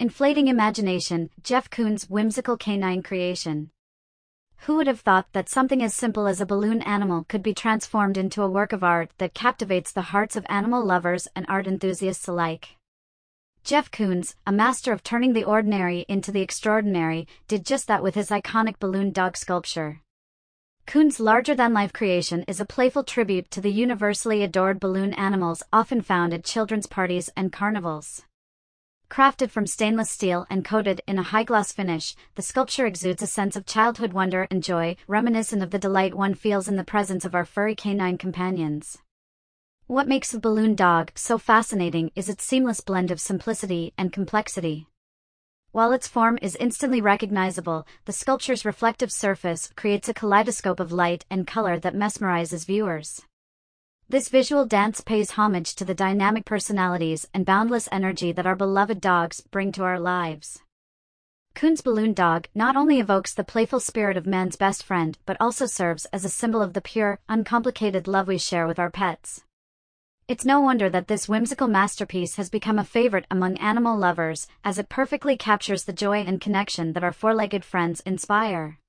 Inflating imagination, Jeff Koons' whimsical canine creation. Who would have thought that something as simple as a balloon animal could be transformed into a work of art that captivates the hearts of animal lovers and art enthusiasts alike? Jeff Koons, a master of turning the ordinary into the extraordinary, did just that with his iconic balloon dog sculpture. Koons' larger-than-life creation is a playful tribute to the universally adored balloon animals often found at children's parties and carnivals. Crafted from stainless steel and coated in a high-gloss finish, the sculpture exudes a sense of childhood wonder and joy, reminiscent of the delight one feels in the presence of our furry canine companions. What makes the balloon dog so fascinating is its seamless blend of simplicity and complexity. While its form is instantly recognizable, the sculpture's reflective surface creates a kaleidoscope of light and color that mesmerizes viewers. This visual dance pays homage to the dynamic personalities and boundless energy that our beloved dogs bring to our lives. Koons' balloon dog not only evokes the playful spirit of man's best friend but also serves as a symbol of the pure, uncomplicated love we share with our pets. It's no wonder that this whimsical masterpiece has become a favorite among animal lovers, as it perfectly captures the joy and connection that our four-legged friends inspire.